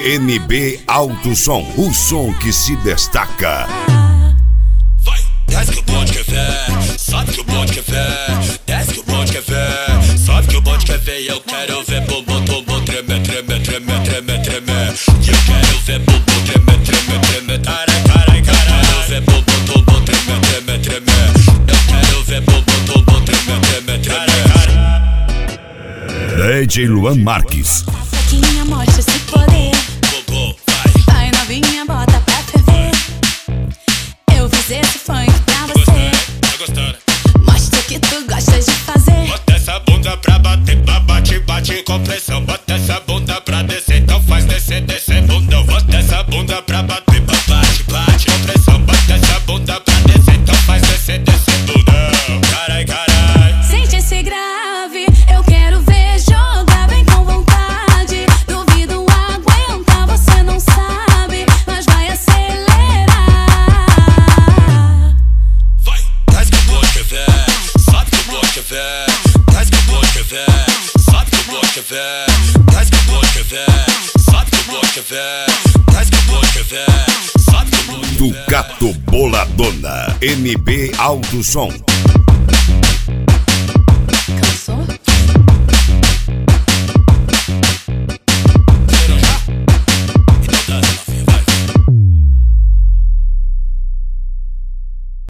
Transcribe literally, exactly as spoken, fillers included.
N B Alto Som, o som que se destaca. Vai, desce que o bonde quer ver, sobe que o bonde quer ver, desce que o bonde quer ver, sobe que o bonde quer ver. E eu quero ver bumbum, bumbum, tremer, tremer, tremer, tremer, tremer. E eu quero ver bumbum, tremer, tremer, tremer, carai, carai, carai. Eu quero ver bumbum, bumbum, tremer, tremer, tremer. Eu quero ver bumbum, bumbum, tremer, tremer, tremer, carai. D J Luan Marques. Foquinha, mostra esse poder. Bumbum, vai. Vai novinha, bota pra ferver. Eu fiz esse funk pra você. Tá gostando? Mostra o que tu gostas de fazer. Bota essa bunda pra bater, pra bate, bate com pressão. Bota essa bunda pra descer, então faz descer, descer bundão. Bota essa bunda pra bater, pra bate, bate com pressão. Bota essa bunda pra descer, então faz descer, descer bundão. Carai, carai. Sente esse grave, eu quero ver jogar bem com vontade. Duvido aguentar, você não sabe, mas vai acelerar. Vai, desce que o bonde quer ver, sobe que o bonde quer ver, desce que o bonde quer ver, sobe que o bonde quer ver, desce que o bonde quer ver, sobe que o bonde quer ver, desce que o bonde quer ver, sobe que o bonde quer ver. Ducato Boladona, N B Alto Som.